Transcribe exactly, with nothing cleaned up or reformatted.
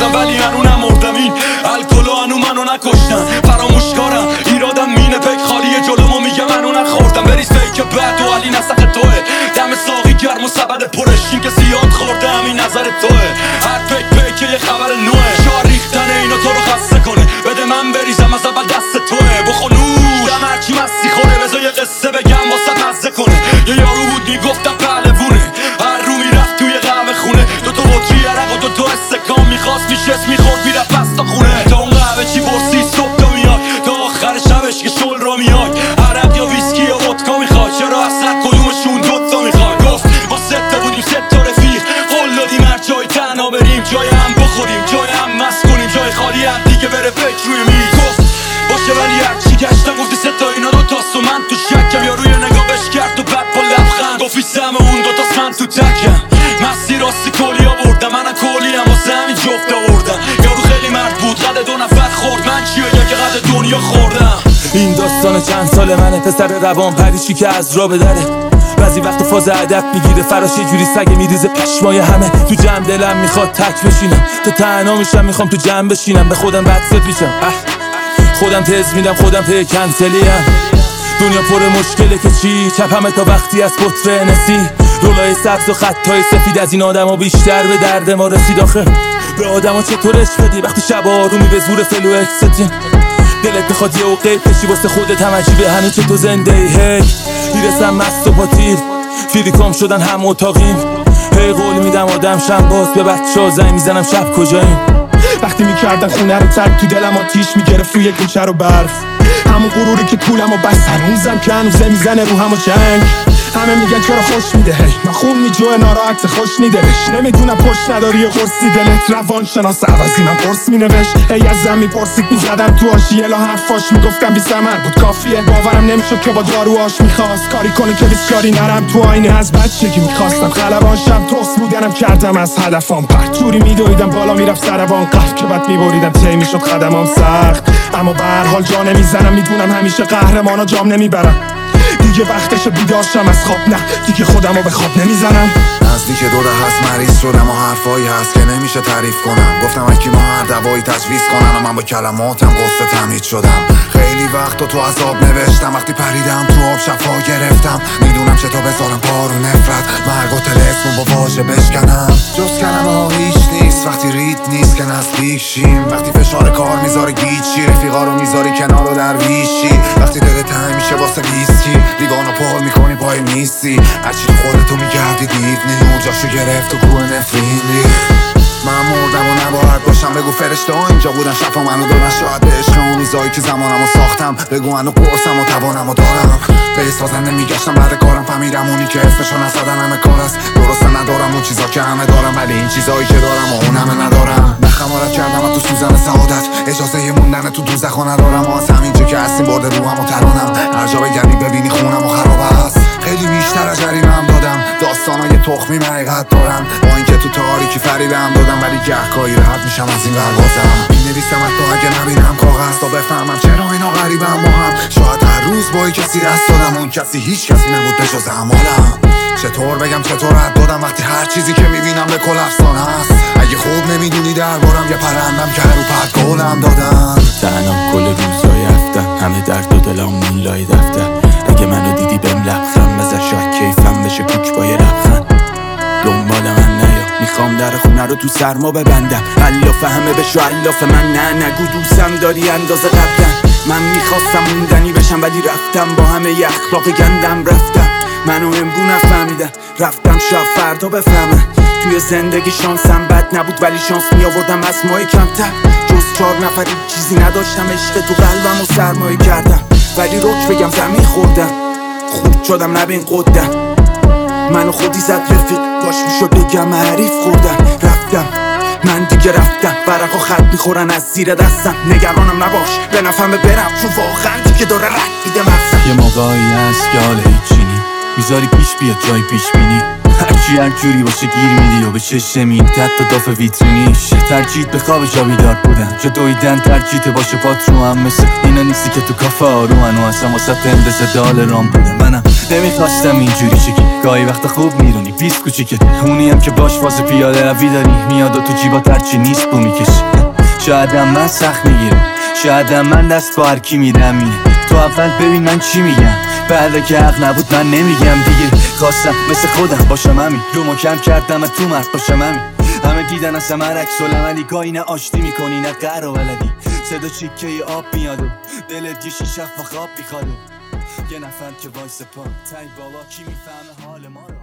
خوردم ولی هنو نمردم. این الکلو هنو منو نکشتن. فراموشکارم ایرادم مینه پک خالیه جلومو میگه منو نخوردم. بریز فیک بد و علی نسخ توه دم ساقی گرم و سبد پرش این که زیاد خوردم این نظر توه. هر پک پک یه خبر نوه شار ریختن اینا تو رو خسته کنه. بده من بریزم از اول دست توه. بخونوش دم هرچی مستی خوره بذار یه قصه بگم واسه مزه کنه. یه یارو بود میگفتم پهلوونه هر رو میرفت توی قهوه خونه. دو تا بطری عرق و دو تا استکان میخواست میشست میخورد میرفت پس تا خونه. تا اون قهوه چی پرسی صبح تا میاد تا آخر شبش که شل را میاد. عرق یا ویسکی یا ودکا میخواد چرا اصلا کدومشون دوتا میخواد. گفت با سته بودیم سه تا رفیق قول دادیم هر جای تنها بریم جای هم بخوریم جای هم مست کنیم جای خالی هم دیگه بره فکر روی میز. گفت باشه ولی هرچی گشتم گفتی سه تا اینا دو تاست و من تو شکم. یا روی نگاهش کرد و بعد با لبخند گفتی سهم اون دو تاست من تو تکم. مستی راستی کلی آوردم منم کلی هم واسه همین جفت آوردم. یارو خیلی مرد بود قد دو نفر خورد من چیه که قد دنیا خوردم. این داستان چند سال منه پسر روان پریشی که از را بدره. بعضی وقت فاز ادب میگیره فراش یه جوری سگه میریزه پشمای همه. تو جمع دلم میخواد تک بشینم تا تنها میشم میخوام تو جمع بشینم. به خودم بد سفیشم خودم تز میدم خودم پی کنسلیم. دنیا پر مشکله که چی چپمه تا وقتی از پتر نسی. رولای سبز و خطای سفید از این آدم ها بیشتر به درد ما رسید. آخه به آدم ها چطور عشق بدی وقتی شب آرومی به زور فلو اکستین. دلت بخواد یه اوقه کشی واسه خودت هم عجیبه هنوز چه تو زنده ای. هی میرسم مست و پاتیر فیریکام شدن هم اتاقیم. هی قول میدم آدم شم باز به بچه ها زنگ میزنم شب کجاییم. وقتی میکردن خونه رو ترک تو دلم آتیش میگرفت روی کوچه رو برف. همون غروری که کولم و بس هنوزم که هنوزه میزنه رو هم و جنگ. همه میگن چرا خوش میده هی من خون میجوه ناراحت خوش نیدهش. نمیدونم پشت نداری و قرصی دلت روان شناس عوضی من قرص مینوشت. هی از زن میپرسید میزدم تو آشی الا حرفاش میگفتم بی ثمر بود کافیه. باورم نمیشد که با داروهاش میخواست کاری کنه که بسیاری نرم تو آینه. از بچگی میخواستم خلبان شم توست بودنم کردم از هدفم پرت جوری میدویدم بالا میرفت سربان قهر که بعد میبریدم طی میشد قدمام سخت. اما به هر حال جا نمیزنم میدونم همیشه قهرمانا جام نمیبرم. دیگه وقتش بیدار شم از خواب نه دیگه خودمو به خواب نمیزنم. نزدیک دوره هست مریض شدم و حرفایی هست که نمیشه تعریف کنم. گفتم اکی ما هر دوایی تجویز کنن و من با کلماتم قصه تمهید شدم. خیلی وقت تو عذاب نوشتم وقتی پریدم تو آب شفا گرفتم. میدونم چطور بذارم بارو نفرت مرگ و تلسمون با واژه بشکنم. جز کلمه ها هیچ نیست وقتی رید نیست که نزدیک شیم. وقتی فشار کار میذاره گیچی رفیقا رو میذاری کنار و درویشی. وقتی دلت تنگ میشه واسه ویسکی لیوانو پر میکنی پای نیستی. هرچی تو خودتو میگردی دیدنی جاشو گرفت و کوه نفرین ریخت. من مردم و نباید باشم بگو فرشته ها اینجا بودن شفا منو دادن. شاید به عشق اون روزایی که زمانمو ساختم بگو هنو قرصم و توانمو دارم. به سازنده میگشتم بعد کارم فهمیدم اونی که اسمشو نسادن همه کار است. درسته ندارم اون چیزا که همه دارم ولی این چیزایی که دارم و اون همه ندارم. نخمارت کردم و تو سوزن سعادت اجازه ی موندن تو دوزخ ندارم. و از همینجا که هستیم برده روحم و ترانم هر جا بگردی ببینی خونم و خراب است. خیلی بیشتر از جریمه‌ام دادم داستانای تخمی حقیقت دارم. با اینکه تو تاریکی فریبم دادم ولی گهگاهی راحت میشم از این برگازم. مینویسم حتی اگه نبینم کاغذ تا بفهمم چرا اینا غریبم با هم. شاید هر روز با کسی دست دادم اون کسی هیچ کسی نبود به جز اعمالم. چطور بگم چطور رد دادم وقتی هر چیزی که میبینم به کل افسانه است. اگه خوب نمیدونی دربارم یه پرندم که رو پرد گلم دادن. تنها کل روزای هفته همه درد و دلم مولای دفتر. اگه منو دیدی بهم لبخند بزن شاید کیفم بشه کوک با یه لبخند. دنبال من نیا میخوام در خونه رو تو سرما ببندم. الاف همه بشو الاف من نه نگو دوستم داری اندازه قبلن. من میخواستم موندنی بشم ولی رفتم با همه ی اخلاق گندم رفتم. منو امرو نفهمیدن رفتم شاید فردا بفهمن. توی زندگی شانسم بد نبود ولی شانس میآوردم از ماه کمتر. جز چهار نفری چیزی نداشتم عشق تو قلبم و سرمایه کردم. ولی روک بگم زمین خوردم خورد شدم نبین قدم. منو خودی زد رفیق کاش میشد بگم حریف خوردم. رفتم من دیگه رفتم ورقا خط میخورن از زیر دستم. نگرانم نباش به نفهمه برم چون واقعا دیگه داره رد میده مغزم. یه موقعی هست که حالا هیچی نی میذاری پیش بیاد جای پیش بینی. هرچی هر جوری باشه گیر میدی و به چشم میدی حتی داف ویترینیش. ترجیت به خواب جا بیدار بودن جا دویدن ترجیت باشه پات رو هم مثل اینا نیستی که تو کافه آرومن و اصلا واسه اندازه دال رام بودن. منم نمیخواستم اینجوری شی که گاهی وقت خوب میرونی بیست کوچیکه اونی هم که باش فاز پیاده روی داری میاد و تو جیبات هرچی نیست بو میکشی شایدم من سخت میگیرم شایدم من دست با هرکی میدم اینه تو اول ببین من چی میگم بعد که حق نبود من نمیگم دیگه خواستم مثل خودم باشم همین رو محکم کردم تو مرد باشم همین همه دیدن از همه عکس العملی گاهی نه آشتی میکنی نه قهر و ولدی صدا چیکه آب میاد و دلت یه شیشه و خواب میخواد یه نفر که وایس پا تای بابا کی میفهمه حال ما رو